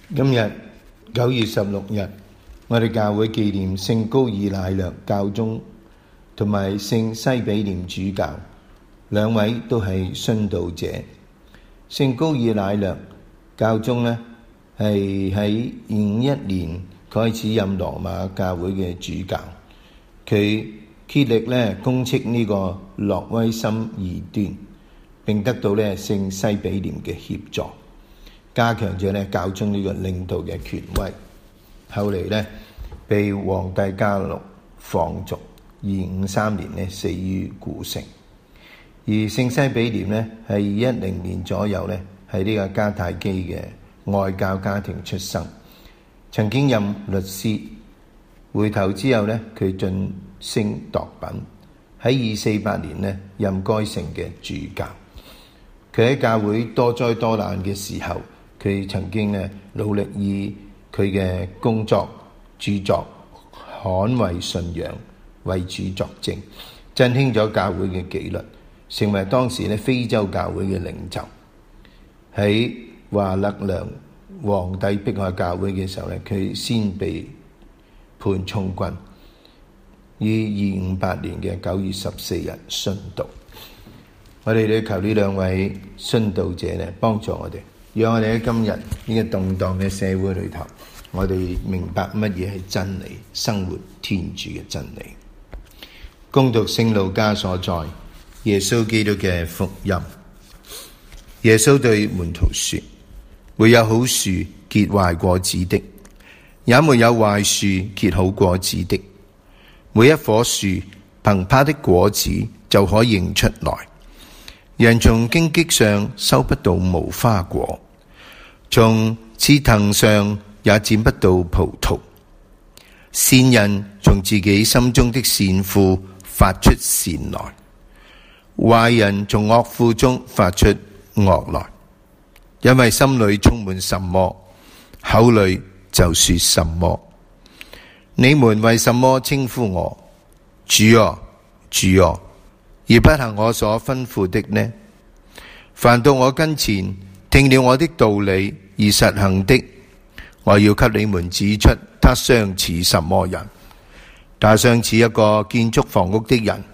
今日9月16日，我哋教會紀念聖高爾乃略教宗同埋聖西比廉主教，兩位都係殉道者。聖高爾乃略教宗呢，係喺21年開始任羅馬教會嘅主教，佢竭力攻斥呢個諾威森異端，並得到聖西比廉嘅協助，加強咗教宗呢個領導嘅權威。後嚟被皇帝加祿放逐，253年死於古城。而聖西比廉係210年左右喺呢個迦太基嘅外教家庭出生，曾經任律師。回頭之後佢晉升鐸品，喺248年任該城嘅主教。佢喺教會多災多難嘅時候，佢曾經努力以佢嘅工作著作捍衛信仰，為主作證，振興咗教會嘅紀律，成為當時非洲教會嘅領袖。喺華勒良皇帝迫害教會嘅時候佢先被判充軍，於258年嘅9月14日殉道。我哋求呢兩位殉道者幫助我哋，讓我哋喺今日呢個動盪嘅社會裏頭，我哋明白乜嘢係真理，生活天主嘅真理。恭讀聖路加所載耶穌基督嘅福音。耶穌對門徒說：沒有好樹結壞果子的，也沒有壞樹結好果子的。每一棵樹憑它的果子就可認出來。人從荊棘上收不到無花果，從刺藤上也剪不到葡萄。善人從自己心中的善庫發出善來，壞人從惡庫中發出惡來。因為心裏充滿什麼，口裏就說什麼。你們為什麼稱呼我主啊，主啊，而不行我所吩咐的呢？凡到我跟前聽了我的道理而實行的，我要給你們指出他相似什麼人。他相似一個建築房屋的人，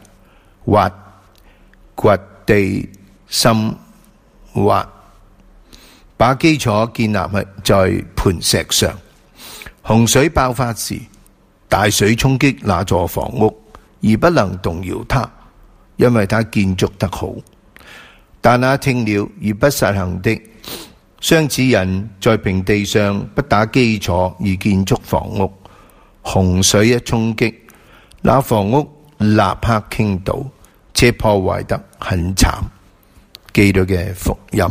掘地深挖，把基礎建立在磐石上。洪水爆發時，大水衝擊那座房屋，而不能動搖它，因為它建築得好。但那聽了而不實行的，相似人在平地上不打基礎而建築房屋，洪水一衝擊，那房屋立刻傾倒，且破壞得很慘。基督嘅福音。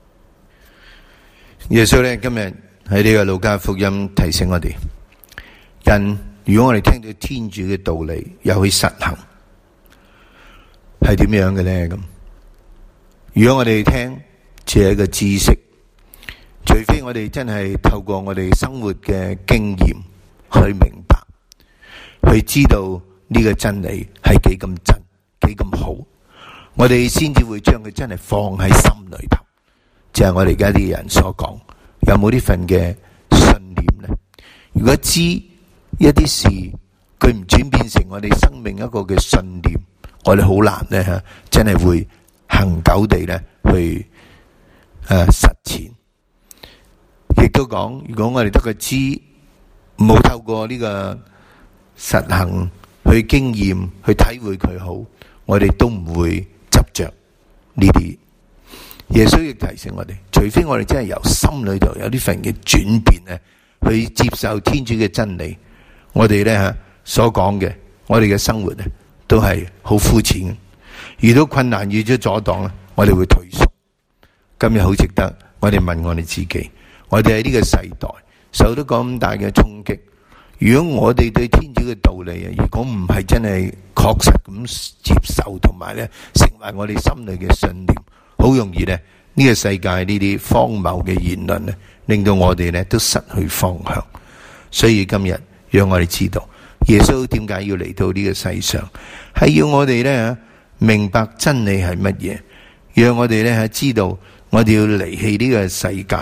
耶穌今日喺呢個路加福音提醒我哋，人如果我哋聽到天主嘅道理又去實行，係點樣嘅呢？咁如果我哋聽只係一個知識，除非我哋真係透過我哋生活嘅經驗去明白，去知道呢個真理係幾咁真，幾咁好，我哋先至會將佢真係放喺心裏頭。就係我哋而家啲人所講，有冇呢份嘅信念呢？如果知一啲事佢唔轉變成我哋生命一個嘅信念，我哋好難真係會恒久地去實踐。亦都講，如果我哋得個知，冇透過呢個實行去經驗去體會佢好，我哋都唔會執着呢啲。耶穌亦提醒我哋，除非我哋真係由心裏頭有呢份嘅轉變去接受天主嘅真理，我哋所講嘅，我哋嘅生活都係好膚淺。遇到困難，遇咗阻擋我哋會退縮。今日好值得我哋問我哋自己，我哋喺呢個世代受到咁大嘅衝擊，如果我哋對天主嘅道理如果唔係真係確實咁接受，同埋成為我哋心裏嘅信念，好容易呢個世界呢啲荒謬嘅言論令到我哋都失去方向。所以今日讓我哋知道耶穌點解要嚟到呢個世上，係要我哋明白真理係乜嘢，讓我哋知道我哋要離棄呢個世界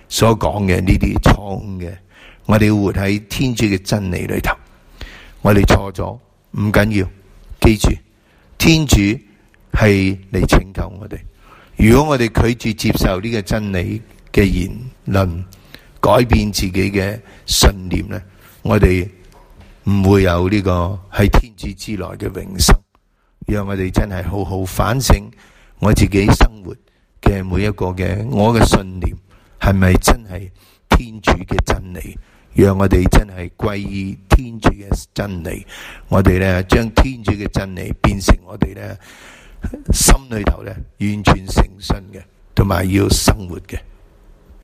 所講嘅呢啲錯誤嘅，我哋要活喺天主嘅真理裏頭。我哋錯咗唔緊要，記住天主係嚟拯救我哋。如果我哋拒絕接受呢個真理嘅言論，改變自己嘅信念咧，我哋唔會有呢個喺天主之內嘅永生。讓我哋真係好好反省我自己生活嘅每一個嘅我嘅信念係咪真係天主嘅真理？讓我哋真係歸依天主嘅真理，我哋咧將天主嘅真理變成我哋咧心裏頭咧完全誠信嘅，同埋要生活嘅。